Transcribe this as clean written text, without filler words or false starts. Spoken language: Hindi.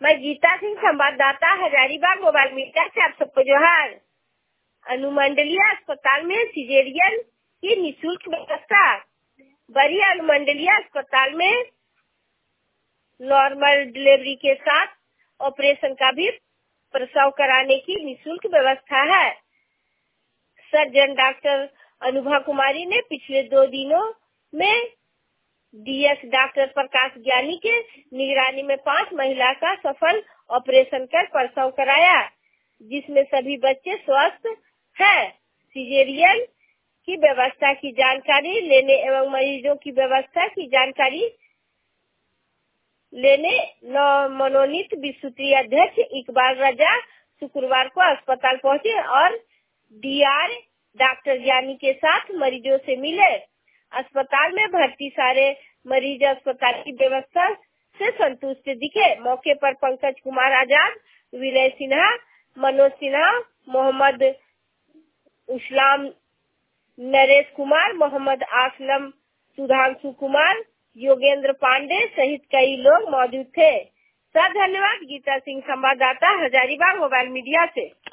मैं गीता सिंह, संवाददाता, हजारीबाग मोबाइल मीडिया से आप सबको जोहार। अनुमंडलीय अस्पताल में सिजेरियन की निःशुल्क व्यवस्था। बड़ी अनुमंडलीय अस्पताल में नॉर्मल डिलीवरी के साथ ऑपरेशन का भी प्रसव कराने की निःशुल्क व्यवस्था है। सर्जन डॉक्टर अनुभा कुमारी ने पिछले 2 दिनों में डीएस डॉक्टर प्रकाश ज्ञानी के निगरानी में 5 महिला का सफल ऑपरेशन कर प्रसव कराया, जिसमें सभी बच्चे स्वस्थ हैं। सिजेरियन की व्यवस्था की जानकारी लेने एवं मरीजों की व्यवस्था की जानकारी लेने मनोनीत विस्तृतीय अध्यक्ष इकबाल रजा शुक्रवार को अस्पताल पहुंचे और डीआर डॉक्टर ज्ञानी के साथ मरीजों से मिले। अस्पताल में भर्ती सारे मरीज अस्पताल की व्यवस्था से संतुष्ट दिखे। मौके पर पंकज कुमार आजाद, विनय सिन्हा, मनोज सिन्हा, मोहम्मद उस्लाम, नरेश कुमार, मोहम्मद आसलम, सुधांशु कुमार, योगेंद्र पांडे सहित कई लोग मौजूद थे। सर धन्यवाद। गीता सिंह, संवाददाता, हजारीबाग मोबाइल मीडिया से।